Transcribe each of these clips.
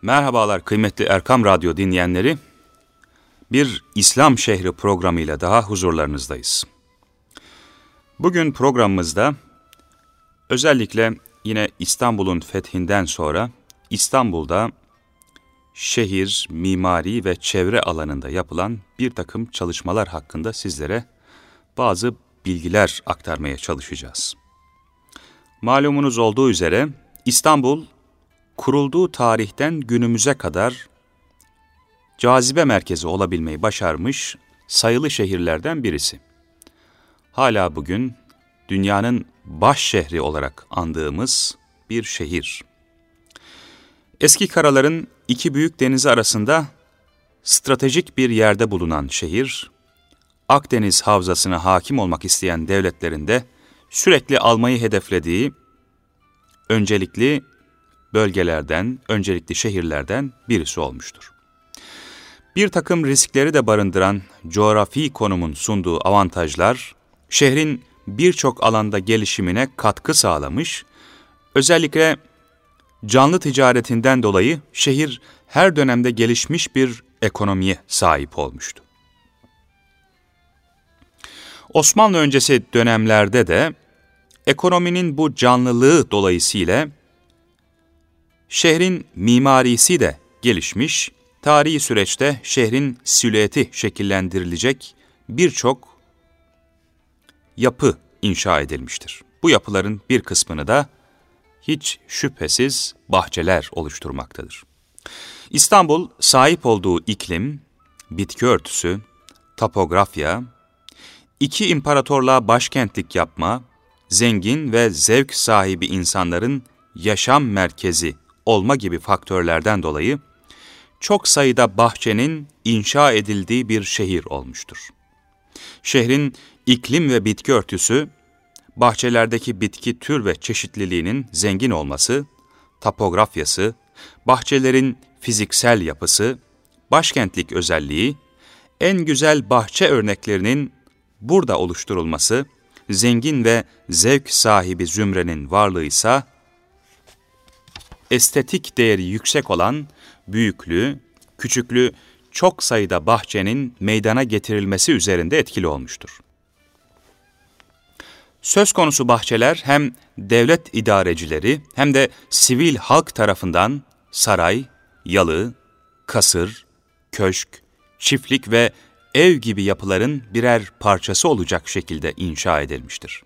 Merhabalar kıymetli Erkam Radyo dinleyenleri. Bir İslam Şehri programıyla daha huzurlarınızdayız. Bugün programımızda özellikle yine İstanbul'un fethinden sonra İstanbul'da şehir, mimari ve çevre alanında yapılan bir takım çalışmalar hakkında sizlere bazı bilgiler aktarmaya çalışacağız. Malumunuz olduğu üzere İstanbul kurulduğu tarihten günümüze kadar cazibe merkezi olabilmeyi başarmış sayılı şehirlerden birisi. Hala bugün dünyanın baş şehri olarak andığımız bir şehir. Eski karaların iki büyük denizi arasında stratejik bir yerde bulunan şehir, Akdeniz havzasına hakim olmak isteyen devletlerin de sürekli almayı hedeflediği öncelikli bölgelerden, öncelikli şehirlerden birisi olmuştur. Bir takım riskleri de barındıran coğrafi konumun sunduğu avantajlar, şehrin birçok alanda gelişimine katkı sağlamış, özellikle canlı ticaretinden dolayı şehir her dönemde gelişmiş bir ekonomiye sahip olmuştu. Osmanlı öncesi dönemlerde de ekonominin bu canlılığı dolayısıyla şehrin mimarisi de gelişmiş, tarihi süreçte şehrin silüeti şekillendirilecek birçok yapı inşa edilmiştir. Bu yapıların bir kısmını da hiç şüphesiz bahçeler oluşturmaktadır. İstanbul sahip olduğu iklim, bitki örtüsü, topografya, iki imparatorluğa başkentlik yapma, zengin ve zevk sahibi insanların yaşam merkezi olma gibi faktörlerden dolayı çok sayıda bahçenin inşa edildiği bir şehir olmuştur. Şehrin iklim ve bitki örtüsü, bahçelerdeki bitki tür ve çeşitliliğinin zengin olması, topografyası, bahçelerin fiziksel yapısı, başkentlik özelliği, en güzel bahçe örneklerinin burada oluşturulması, zengin ve zevk sahibi zümrenin varlığıysa, estetik değeri yüksek olan büyüklü, küçüklü çok sayıda bahçenin meydana getirilmesi üzerinde etkili olmuştur. Söz konusu bahçeler hem devlet idarecileri hem de sivil halk tarafından saray, yalı, kasır, köşk, çiftlik ve ev gibi yapıların birer parçası olacak şekilde inşa edilmiştir.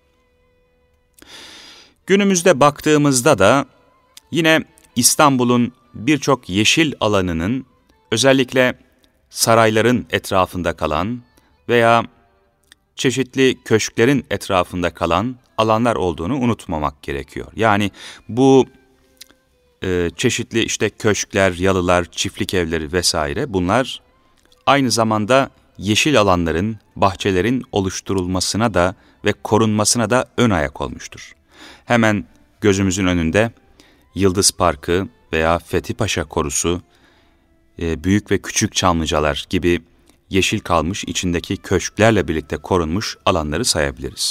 Günümüzde baktığımızda da yine İstanbul'un birçok yeşil alanının özellikle sarayların etrafında kalan veya çeşitli köşklerin etrafında kalan alanlar olduğunu unutmamak gerekiyor. Yani bu çeşitli işte köşkler, yalılar, çiftlik evleri vesaire bunlar aynı zamanda yeşil alanların, bahçelerin oluşturulmasına da ve korunmasına da ön ayak olmuştur. Hemen gözümüzün önünde Yıldız Parkı veya Fethi Paşa Korusu, büyük ve küçük Çamlıcalar gibi yeşil kalmış içindeki köşklerle birlikte korunmuş alanları sayabiliriz.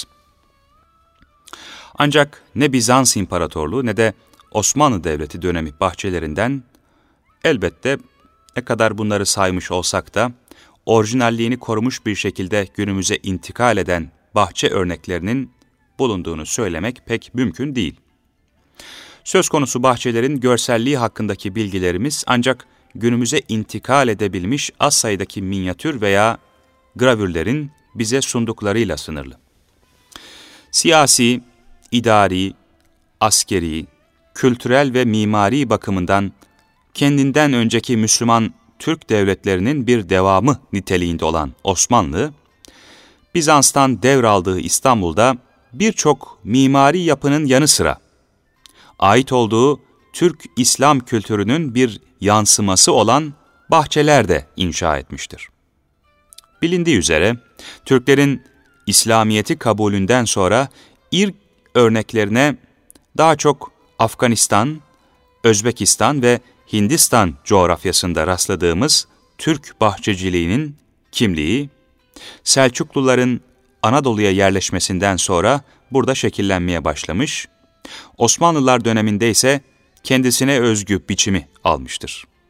Ancak ne Bizans İmparatorluğu ne de Osmanlı Devleti dönemi bahçelerinden elbette ne kadar bunları saymış olsak da orijinalliğini korumuş bir şekilde günümüze intikal eden bahçe örneklerinin bulunduğunu söylemek pek mümkün değil. Söz konusu bahçelerin görselliği hakkındaki bilgilerimiz ancak günümüze intikal edebilmiş az sayıdaki minyatür veya gravürlerin bize sunduklarıyla sınırlı. Siyasi, idari, askeri, kültürel ve mimari bakımından kendinden önceki Müslüman Türk devletlerinin bir devamı niteliğinde olan Osmanlı, Bizans'tan devraldığı İstanbul'da birçok mimari yapının yanı sıra ait olduğu Türk İslam kültürünün bir yansıması olan bahçeler de inşa etmiştir. Bilindiği üzere Türklerin İslamiyet'i kabulünden sonra ilk örneklerine daha çok Afganistan, Özbekistan ve Hindistan coğrafyasında rastladığımız Türk bahçeciliğinin kimliği, Selçukluların Anadolu'ya yerleşmesinden sonra burada şekillenmeye başlamış, Osmanlılar döneminde ise kendisine özgü biçimi almıştır.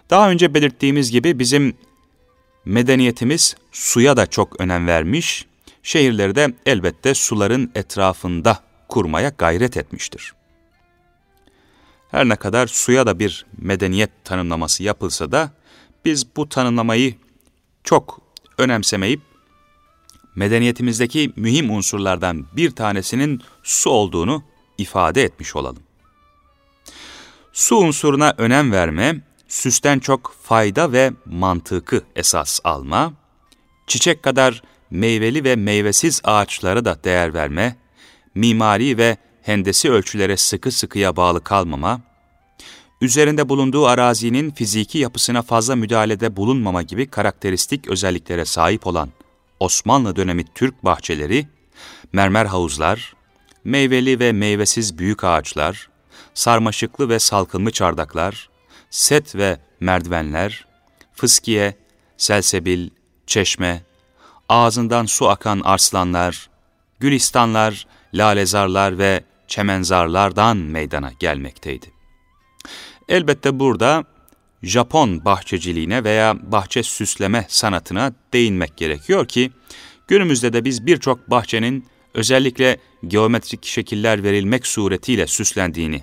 Daha önce belirttiğimiz gibi bizim medeniyetimiz suya da çok önem vermiş, şehirleri de elbette suların etrafında kurmaya gayret etmiştir. Her ne kadar suya da bir medeniyet tanımlaması yapılsa da biz bu tanımlamayı çok önemsemeyip medeniyetimizdeki mühim unsurlardan bir tanesinin su olduğunu ifade etmiş olalım. Su unsuruna önem verme, süsten çok fayda ve mantıkı esas alma, çiçek kadar meyveli ve meyvesiz ağaçlara da değer verme, mimari ve hendesi ölçülere sıkı sıkıya bağlı kalmama, üzerinde bulunduğu arazinin fiziki yapısına fazla müdahalede bulunmama gibi karakteristik özelliklere sahip olan Osmanlı dönemi Türk bahçeleri, mermer havuzlar, meyveli ve meyvesiz büyük ağaçlar, sarmaşıklı ve salkımlı çardaklar, set ve merdivenler, fıskiye, selsebil, çeşme, ağzından su akan arslanlar, gülistanlar, lalezarlar ve çemenzarlardan meydana gelmekteydi. Elbette burada Japon bahçeciliğine veya bahçe süsleme sanatına değinmek gerekiyor ki, günümüzde de biz birçok bahçenin özellikle geometrik şekiller verilmek suretiyle süslendiğini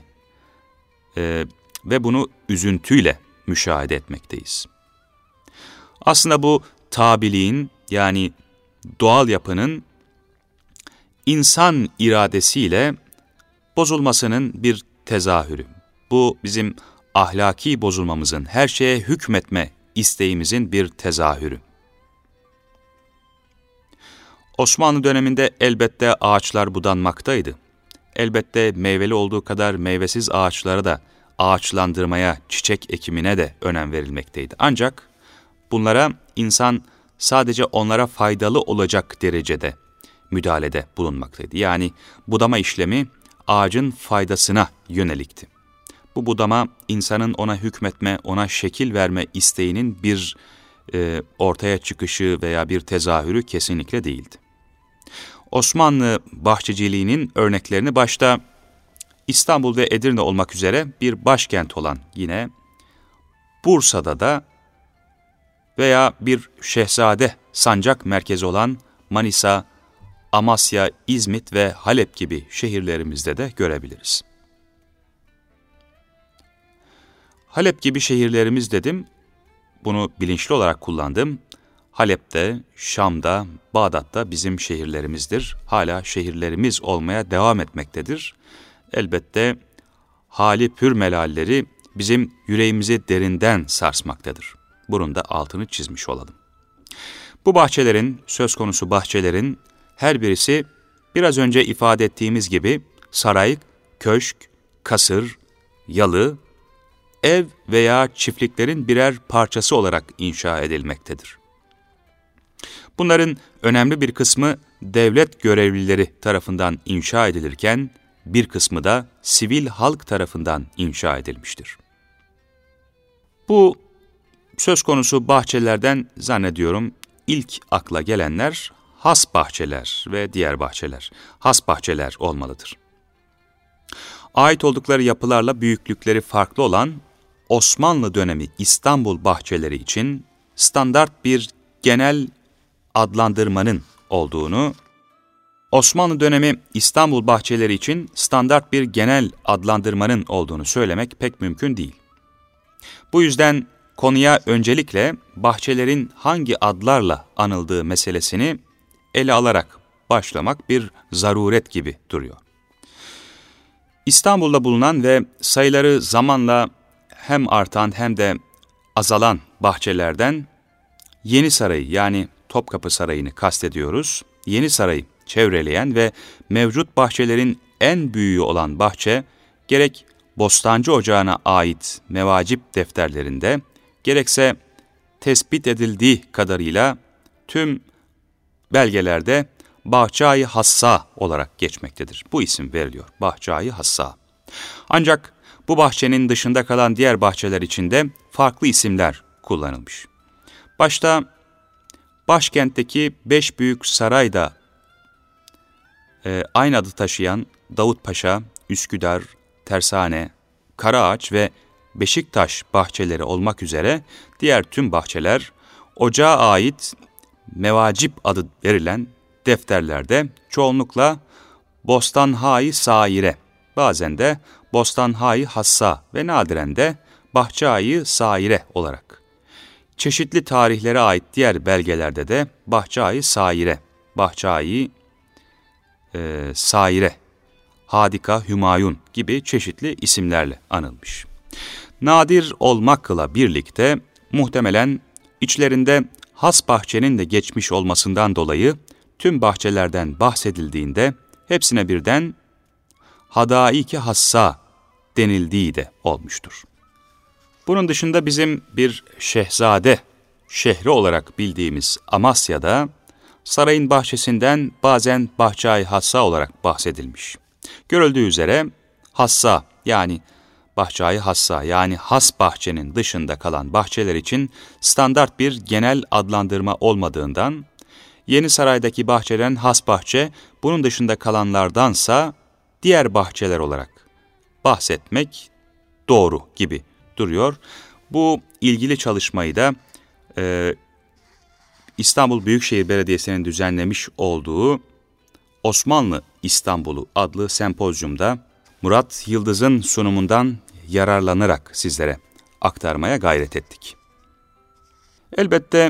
ve bunu üzüntüyle müşahede etmekteyiz. Aslında bu tabiliğin, yani doğal yapının insan iradesiyle bozulmasının bir tezahürü. Bu bizim ahlaki bozulmamızın, her şeye hükmetme isteğimizin bir tezahürü. Osmanlı döneminde elbette ağaçlar budanmaktaydı. Elbette meyveli olduğu kadar meyvesiz ağaçlara da ağaçlandırmaya, çiçek ekimine de önem verilmekteydi. Ancak bunlara insan sadece onlara faydalı olacak derecede müdahalede bulunmaktaydı. Yani budama işlemi ağacın faydasına yönelikti. Bu budama insanın ona hükmetme, ona şekil verme isteğinin bir ortaya çıkışı veya bir tezahürü kesinlikle değildi. Osmanlı bahçeciliğinin örneklerini başta İstanbul ve Edirne olmak üzere bir başkent olan yine Bursa'da da veya bir şehzade sancak merkezi olan Manisa, Amasya, İzmit ve Halep gibi şehirlerimizde de görebiliriz. Halep gibi şehirlerimiz dedim, bunu bilinçli olarak kullandım. Halep'te, Şam'da, Bağdat'ta bizim şehirlerimizdir. Hala şehirlerimiz olmaya devam etmektedir. Elbette hali pür melalleri bizim yüreğimizi derinden sarsmaktadır. Bunun da altını çizmiş olalım. Bu bahçelerin, söz konusu bahçelerin her birisi biraz önce ifade ettiğimiz gibi saray, köşk, kasır, yalı, ev veya çiftliklerin birer parçası olarak inşa edilmektedir. Bunların önemli bir kısmı devlet görevlileri tarafından inşa edilirken, bir kısmı da sivil halk tarafından inşa edilmiştir. Bu söz konusu bahçelerden zannediyorum ilk akla gelenler has bahçeler ve diğer bahçeler, has bahçeler olmalıdır. Ait oldukları yapılarla büyüklükleri farklı olan Osmanlı dönemi İstanbul bahçeleri için standart bir genel adlandırmanın olduğunu, Osmanlı dönemi İstanbul bahçeleri için standart bir genel adlandırmanın olduğunu söylemek pek mümkün değil. Bu yüzden konuya öncelikle bahçelerin hangi adlarla anıldığı meselesini ele alarak başlamak bir zaruret gibi duruyor. İstanbul'da bulunan ve sayıları zamanla hem artan hem de azalan bahçelerden Yeni Sarayı, yani Topkapı Sarayı'nı kastediyoruz. Yeni Sarayı çevreleyen ve mevcut bahçelerin en büyüğü olan bahçe, gerek Bostancı Ocağı'na ait mevacip defterlerinde, gerekse tespit edildiği kadarıyla tüm belgelerde Bahçe-i Hassa olarak geçmektedir. Bu isim veriliyor, Bahçe-i Hassa. Ancak bu bahçenin dışında kalan diğer bahçeler içinde farklı isimler kullanılmış. Başta başkentteki 5 büyük saray da aynı adı taşıyan Davutpaşa, Üsküdar, Tersane, Karaağaç ve Beşiktaş bahçeleri olmak üzere diğer tüm bahçeler ocağa ait mevacip adı verilen defterlerde çoğunlukla Bostanhâ-i Saire, bazen de Bostanhâ-i Hassa ve nadiren de Bahçe-i Saire olarak. Çeşitli tarihlere ait diğer belgelerde de Bahçe-i Saire, Bahçe-i Saire, Hadika Hümayun gibi çeşitli isimlerle anılmış. Nadir olmakla birlikte muhtemelen içlerinde has bahçenin de geçmiş olmasından dolayı tüm bahçelerden bahsedildiğinde hepsine birden Hadaik-i Hassa denildiği de olmuştur. Bunun dışında bizim bir şehzade şehri olarak bildiğimiz Amasya'da sarayın bahçesinden bazen Bahçe-i Hassa olarak bahsedilmiş. Görüldüğü üzere Hassa yani Bahçe-i Hassa yani has bahçenin dışında kalan bahçeler için standart bir genel adlandırma olmadığından Yeni Saray'daki bahçelerin has bahçe bunun dışında kalanlardansa diğer bahçeler olarak bahsetmek doğru gibi duruyor. Bu ilgili çalışmayı da İstanbul Büyükşehir Belediyesi'nin düzenlemiş olduğu Osmanlı İstanbul'u adlı sempozyumda Murat Yıldız'ın sunumundan yararlanarak sizlere aktarmaya gayret ettik. Elbette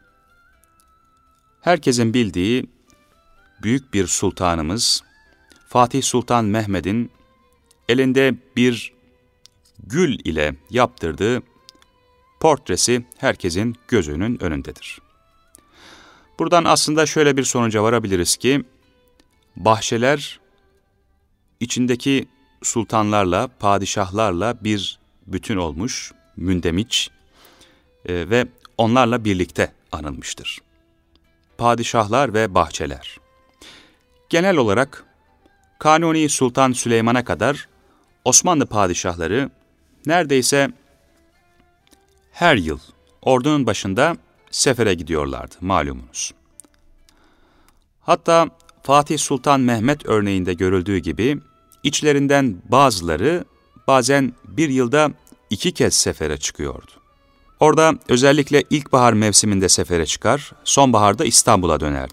herkesin bildiği büyük bir sultanımız Fatih Sultan Mehmet'in elinde bir gül ile yaptırdığı portresi herkesin gözünün önündedir. Buradan aslında şöyle bir sonuca varabiliriz ki, bahçeler içindeki sultanlarla, padişahlarla bir bütün olmuş, mündemiş ve onlarla birlikte anılmıştır. Padişahlar ve bahçeler. Genel olarak Kanuni Sultan Süleyman'a kadar Osmanlı padişahları neredeyse her yıl ordunun başında sefere gidiyorlardı malumunuz. Hatta Fatih Sultan Mehmet örneğinde görüldüğü gibi içlerinden bazıları bazen bir yılda 2 kez sefere çıkıyordu. Orada özellikle ilkbahar mevsiminde sefere çıkar, sonbaharda İstanbul'a dönerdi.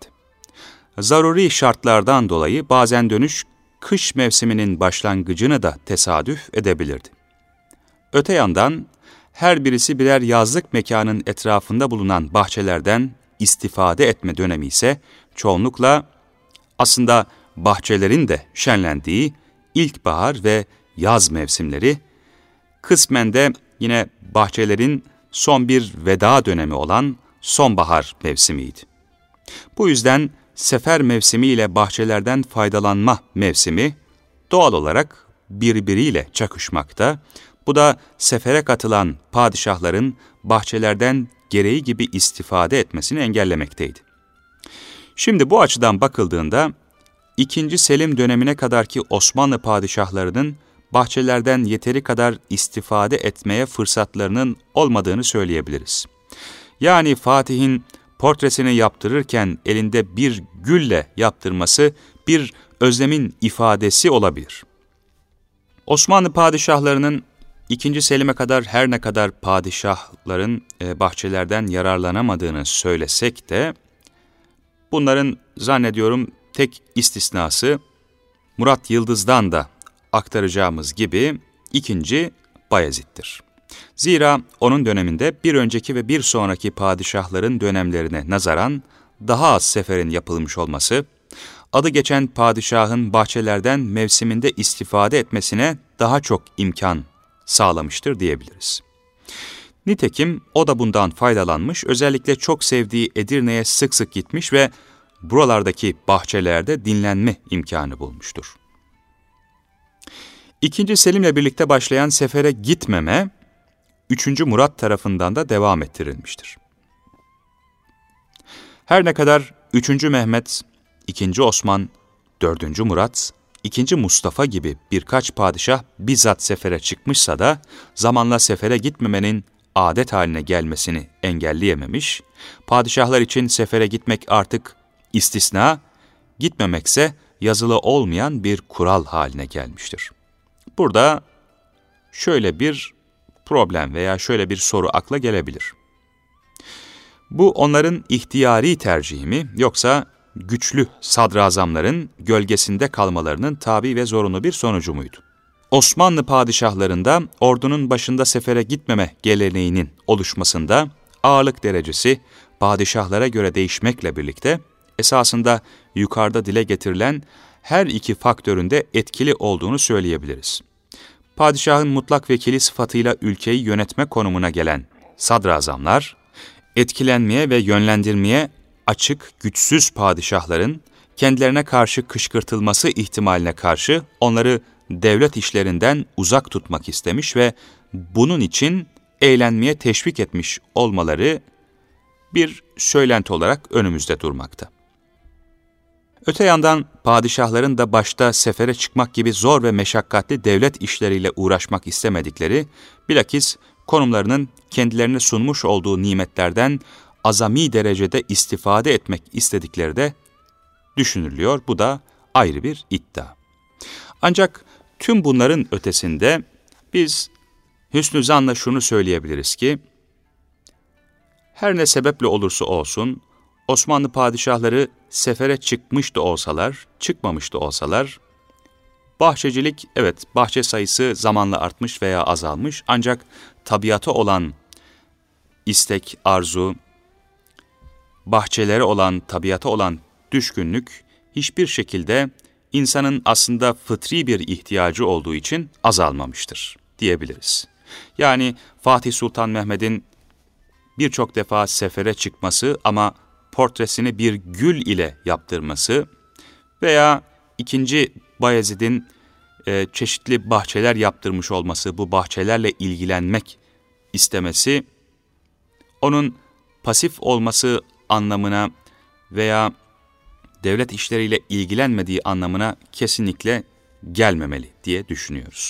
Zaruri şartlardan dolayı bazen dönüş kış mevsiminin başlangıcını da tesadüf edebilirdi. Öte yandan her birisi birer yazlık mekanın etrafında bulunan bahçelerden istifade etme dönemi ise çoğunlukla aslında bahçelerin de şenlendiği ilkbahar ve yaz mevsimleri, kısmen de yine bahçelerin son bir veda dönemi olan sonbahar mevsimiydi. Bu yüzden sefer mevsimi ile bahçelerden faydalanma mevsimi doğal olarak birbiriyle çakışmakta. Bu da sefere katılan padişahların bahçelerden gereği gibi istifade etmesini engellemekteydi. Şimdi bu açıdan bakıldığında 2. Selim dönemine kadarki Osmanlı padişahlarının bahçelerden yeteri kadar istifade etmeye fırsatlarının olmadığını söyleyebiliriz. Yani Fatih'in portresini yaptırırken elinde bir gülle yaptırması bir özlemin ifadesi olabilir. Osmanlı padişahlarının 2. Selim'e kadar her ne kadar padişahların bahçelerden yararlanamadığını söylesek de bunların zannediyorum tek istisnası Murat Yıldız'dan da aktaracağımız gibi 2. Bayezid'dir. Zira onun döneminde bir önceki ve bir sonraki padişahların dönemlerine nazaran daha az seferin yapılmış olması, adı geçen padişahın bahçelerden mevsiminde istifade etmesine daha çok imkan sağlamıştır diyebiliriz. Nitekim o da bundan faydalanmış, özellikle çok sevdiği Edirne'ye sık sık gitmiş ve buralardaki bahçelerde dinlenme imkanı bulmuştur. 2. Selim'le birlikte başlayan sefere gitmeme, 3. Murat tarafından da devam ettirilmiştir. Her ne kadar 3. Mehmet, 2. Osman, 4. Murat, 2. Mustafa gibi birkaç padişah bizzat sefere çıkmışsa da zamanla sefere gitmemenin adet haline gelmesini engelleyememiş, padişahlar için sefere gitmek artık istisna, gitmemekse yazılı olmayan bir kural haline gelmiştir. Burada şöyle bir problem veya şöyle bir soru akla gelebilir. Bu onların ihtiyari tercihi mi, yoksa güçlü sadrazamların gölgesinde kalmalarının tabii ve zorunlu bir sonucu muydu? Osmanlı padişahlarında ordunun başında sefere gitmeme geleneğinin oluşmasında ağırlık derecesi padişahlara göre değişmekle birlikte esasında yukarıda dile getirilen her iki faktörün de etkili olduğunu söyleyebiliriz. Padişahın mutlak vekili sıfatıyla ülkeyi yönetme konumuna gelen sadrazamlar, etkilenmeye ve yönlendirmeye açık, güçsüz padişahların kendilerine karşı kışkırtılması ihtimaline karşı onları devlet işlerinden uzak tutmak istemiş ve bunun için eğlenmeye teşvik etmiş olmaları bir söylenti olarak önümüzde durmakta. Öte yandan padişahların da başta sefere çıkmak gibi zor ve meşakkatli devlet işleriyle uğraşmak istemedikleri, bilakis konumlarının kendilerine sunmuş olduğu nimetlerden azami derecede istifade etmek istedikleri de düşünülüyor. Bu da ayrı bir iddia. Ancak tüm bunların ötesinde biz hüsnü zanla şunu söyleyebiliriz ki, her ne sebeple olursa olsun, Osmanlı padişahları sefere çıkmış da olsalar, çıkmamış da olsalar, bahçecilik, evet bahçe sayısı zamanla artmış veya azalmış, ancak tabiata olan istek, arzu, bahçelere olan, tabiata olan düşkünlük hiçbir şekilde insanın aslında fıtri bir ihtiyacı olduğu için azalmamıştır diyebiliriz. Yani Fatih Sultan Mehmet'in birçok defa sefere çıkması ama portresini bir gül ile yaptırması veya 2. Bayezid'in çeşitli bahçeler yaptırmış olması, bu bahçelerle ilgilenmek istemesi, onun pasif olması anlamına veya devlet işleriyle ilgilenmediği anlamına kesinlikle gelmemeli diye düşünüyoruz.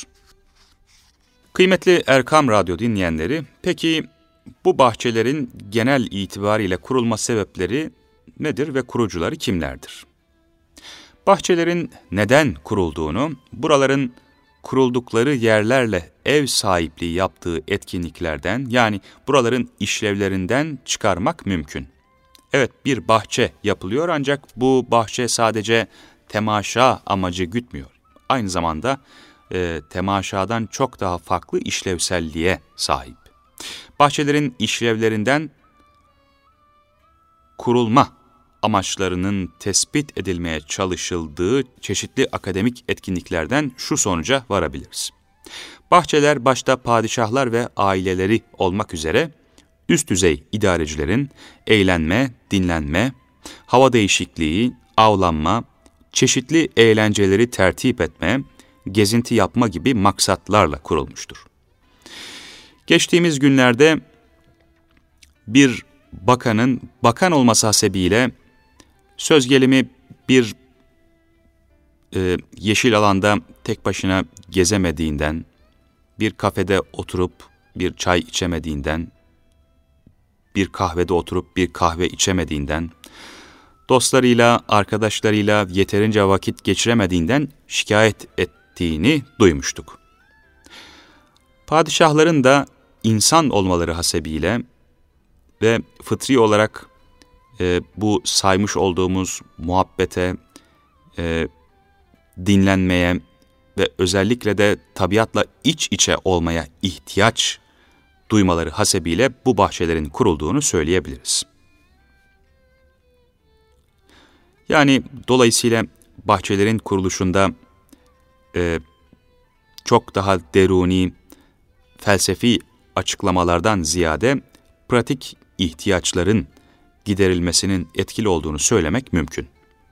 Kıymetli Erkam Radyo dinleyenleri, peki bu bahçelerin genel itibariyle kurulma sebepleri nedir ve kurucuları kimlerdir? Bahçelerin neden kurulduğunu, buraların kuruldukları yerlerle ev sahipliği yaptığı etkinliklerden, yani buraların işlevlerinden çıkarmak mümkün. Evet, bir bahçe yapılıyor ancak bu bahçe sadece temaşa amacı gütmüyor. Aynı zamanda temaşadan çok daha farklı işlevselliğe sahip. Bahçelerin işlevlerinden kurulma amaçlarının tespit edilmeye çalışıldığı çeşitli akademik etkinliklerden şu sonuca varabiliriz. Bahçeler başta padişahlar ve aileleri olmak üzere üst düzey idarecilerin eğlenme, dinlenme, hava değişikliği, avlanma, çeşitli eğlenceleri tertip etme, gezinti yapma gibi maksatlarla kurulmuştur. Geçtiğimiz günlerde bir bakanın bakan olması hasebiyle söz gelimi bir yeşil alanda tek başına gezemediğinden, bir kafede oturup bir çay içemediğinden, bir kahvede oturup bir kahve içemediğinden, dostlarıyla, arkadaşlarıyla yeterince vakit geçiremediğinden şikayet ettiğini duymuştuk. Padişahların da insan olmaları hasebiyle ve fıtri olarak bu saymış olduğumuz muhabbete, dinlenmeye ve özellikle de tabiatla iç içe olmaya ihtiyaç duymaları hasebiyle bu bahçelerin kurulduğunu söyleyebiliriz. Yani dolayısıyla bahçelerin kuruluşunda çok daha deruni, felsefi açıklamalardan ziyade pratik ihtiyaçların giderilmesinin etkili olduğunu söylemek mümkün.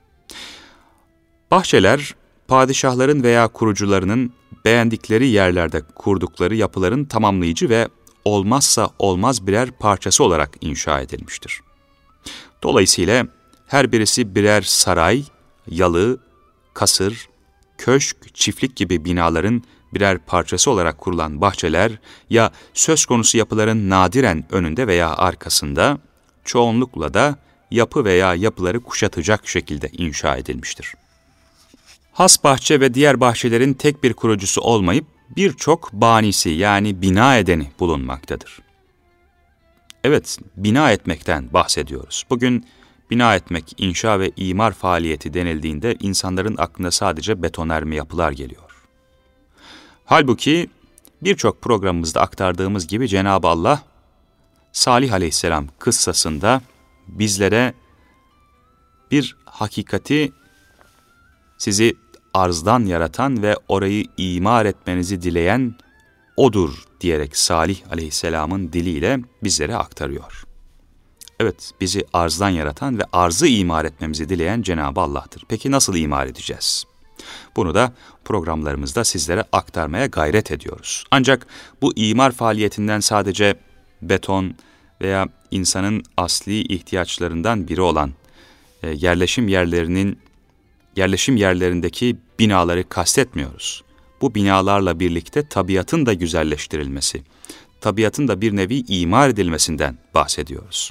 Bahçeler, padişahların veya kurucularının beğendikleri yerlerde kurdukları yapıların tamamlayıcı ve olmazsa olmaz birer parçası olarak inşa edilmiştir. Dolayısıyla her birisi birer saray, yalı, kasır, köşk, çiftlik gibi binaların birer parçası olarak kurulan bahçeler ya söz konusu yapıların nadiren önünde veya arkasında, çoğunlukla da yapı veya yapıları kuşatacak şekilde inşa edilmiştir. Has bahçe ve diğer bahçelerin tek bir kurucusu olmayıp birçok banisi yani bina edeni bulunmaktadır. Evet, bina etmekten bahsediyoruz. Bugün bina etmek, inşa ve imar faaliyeti denildiğinde insanların aklına sadece betonarme yapılar geliyor. Halbuki birçok programımızda aktardığımız gibi Cenab-ı Allah, Salih Aleyhisselam kıssasında bizlere bir hakikati, sizi arzdan yaratan ve orayı imar etmenizi dileyen O'dur diyerek Salih Aleyhisselam'ın diliyle bizlere aktarıyor. Evet, bizi arzdan yaratan ve arzı imar etmemizi dileyen Cenab-ı Allah'tır. Peki nasıl imar edeceğiz? Bunu da programlarımızda sizlere aktarmaya gayret ediyoruz. Ancak bu imar faaliyetinden sadece beton veya insanın asli ihtiyaçlarından biri olan yerleşim yerlerindeki binaları kastetmiyoruz. Bu binalarla birlikte tabiatın da güzelleştirilmesi, tabiatın da bir nevi imar edilmesinden bahsediyoruz.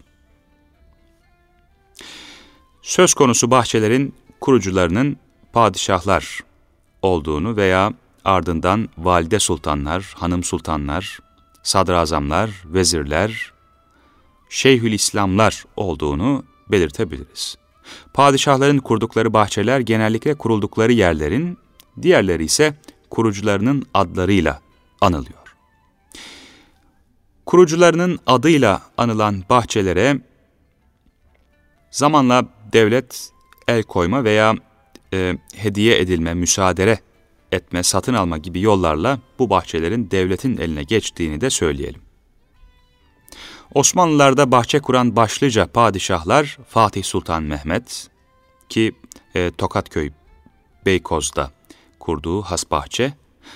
Söz konusu bahçelerin kurucularının padişahlar olduğunu veya ardından valide sultanlar, hanım sultanlar, sadrazamlar, vezirler, şeyhülislamlar olduğunu belirtebiliriz. Padişahların kurdukları bahçeler genellikle kuruldukları yerlerin, diğerleri ise kurucularının adlarıyla anılıyor. Kurucularının adıyla anılan bahçelere zamanla devlet el koyma veya hediye edilme, müsaade etme, satın alma gibi yollarla bu bahçelerin devletin eline geçtiğini de söyleyelim. Osmanlılarda bahçe kuran başlıca padişahlar Fatih Sultan Mehmet ki Tokatköy Beykoz'da kurduğu has bahçe,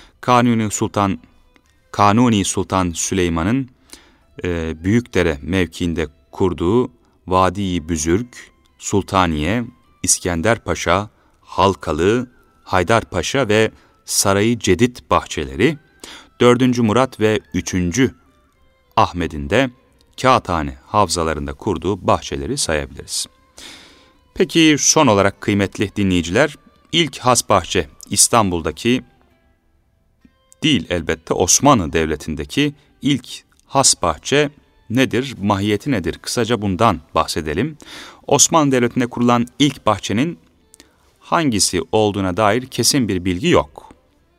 Kanuni Sultan Süleyman'ın Büyükdere mevkiinde kurduğu Vadi-i Büzürk, Sultaniye, İskender Paşa, Halkalı, Haydarpaşa ve Sarayı Cedid bahçeleri, 4. Murat ve 3. Ahmet'in de Kağıthane havzalarında kurduğu bahçeleri sayabiliriz. Peki son olarak kıymetli dinleyiciler, ilk has bahçe İstanbul'daki değil elbette Osmanlı Devleti'ndeki ilk has bahçe nedir, mahiyeti nedir? Kısaca bundan bahsedelim. Osmanlı Devleti'nde kurulan ilk bahçenin hangisi olduğuna dair kesin bir bilgi yok.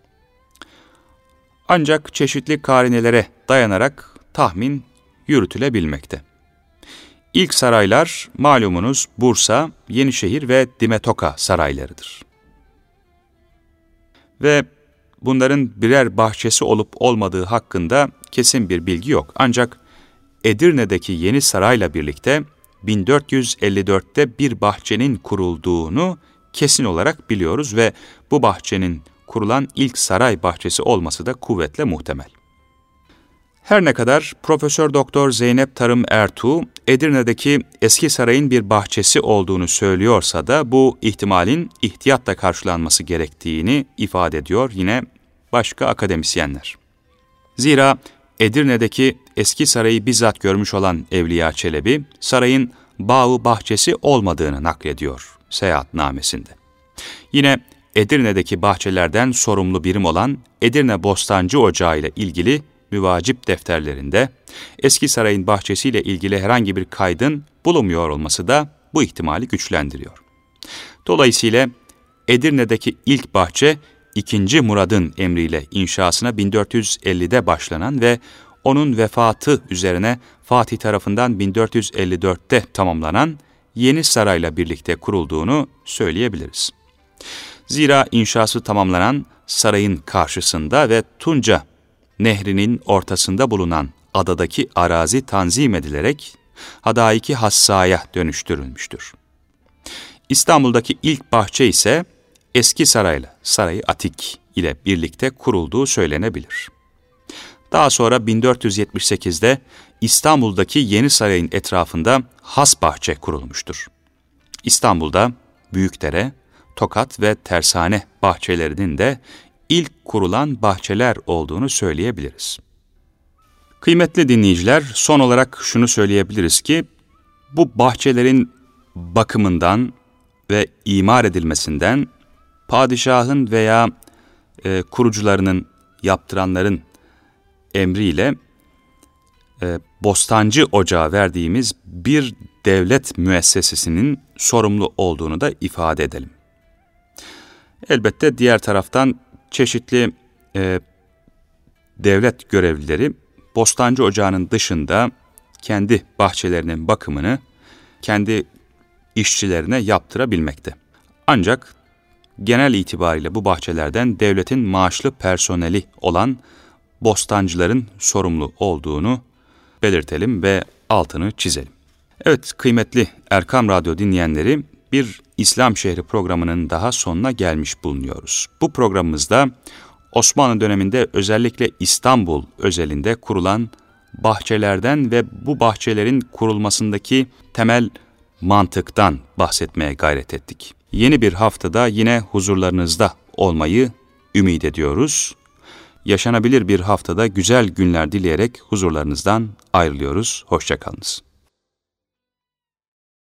Ancak çeşitli karinelere dayanarak tahmin yürütülebilmekte. İlk saraylar malumunuz Bursa, Yenişehir ve Dimetoka saraylarıdır. Ve bunların birer bahçesi olup olmadığı hakkında kesin bir bilgi yok. Ancak Edirne'deki yeni sarayla birlikte 1454'te bir bahçenin kurulduğunu kesin olarak biliyoruz ve bu bahçenin kurulan ilk saray bahçesi olması da kuvvetle muhtemel. Her ne kadar Profesör Doktor Zeynep Tarım Ertuğ, Edirne'deki eski sarayın bir bahçesi olduğunu söylüyorsa da bu ihtimalin ihtiyatla karşılanması gerektiğini ifade ediyor yine başka akademisyenler. Zira Edirne'deki eski sarayı bizzat görmüş olan Evliya Çelebi, sarayın bağı bahçesi olmadığını naklediyor seyahatnamesinde. Yine Edirne'deki bahçelerden sorumlu birim olan Edirne Bostancı Ocağı ile ilgili müvacip defterlerinde eski sarayın bahçesiyle ilgili herhangi bir kaydın bulunmuyor olması da bu ihtimali güçlendiriyor. Dolayısıyla Edirne'deki ilk bahçe 2. Murad'ın emriyle inşasına 1450'de başlanan ve onun vefatı üzerine Fatih tarafından 1454'te tamamlanan yeni sarayla birlikte kurulduğunu söyleyebiliriz. Zira inşası tamamlanan sarayın karşısında ve Tunca Nehri'nin ortasında bulunan adadaki arazi tanzim edilerek Hadaiki Hassa'ya dönüştürülmüştür. İstanbul'daki ilk bahçe ise eski sarayla Sarayı Atik ile birlikte kurulduğu söylenebilir. Daha sonra 1478'de İstanbul'daki yeni sarayın etrafında has bahçe kurulmuştur. İstanbul'da Büyükdere, Tokat ve Tersane bahçelerinin de ilk kurulan bahçeler olduğunu söyleyebiliriz. Kıymetli dinleyiciler, son olarak şunu söyleyebiliriz ki, bu bahçelerin bakımından ve imar edilmesinden padişahın veya kurucularının yaptıranların emriyle Bostancı Ocağı verdiğimiz bir devlet müessesesinin sorumlu olduğunu da ifade edelim. Elbette diğer taraftan çeşitli devlet görevlileri Bostancı Ocağı'nın dışında kendi bahçelerinin bakımını kendi işçilerine yaptırabilmekte. Ancak genel itibariyle bu bahçelerden devletin maaşlı personeli olan bostancıların sorumlu olduğunu belirtelim ve altını çizelim. Evet, kıymetli Erkam Radyo dinleyenleri, bir İslam Şehri programının daha sonuna gelmiş bulunuyoruz. Bu programımızda Osmanlı döneminde özellikle İstanbul özelinde kurulan bahçelerden ve bu bahçelerin kurulmasındaki temel mantıktan bahsetmeye gayret ettik. Yeni bir haftada yine huzurlarınızda olmayı ümit ediyoruz. Yaşanabilir bir haftada güzel günler dileyerek huzurlarınızdan ayrılıyoruz. Hoşça kalınız.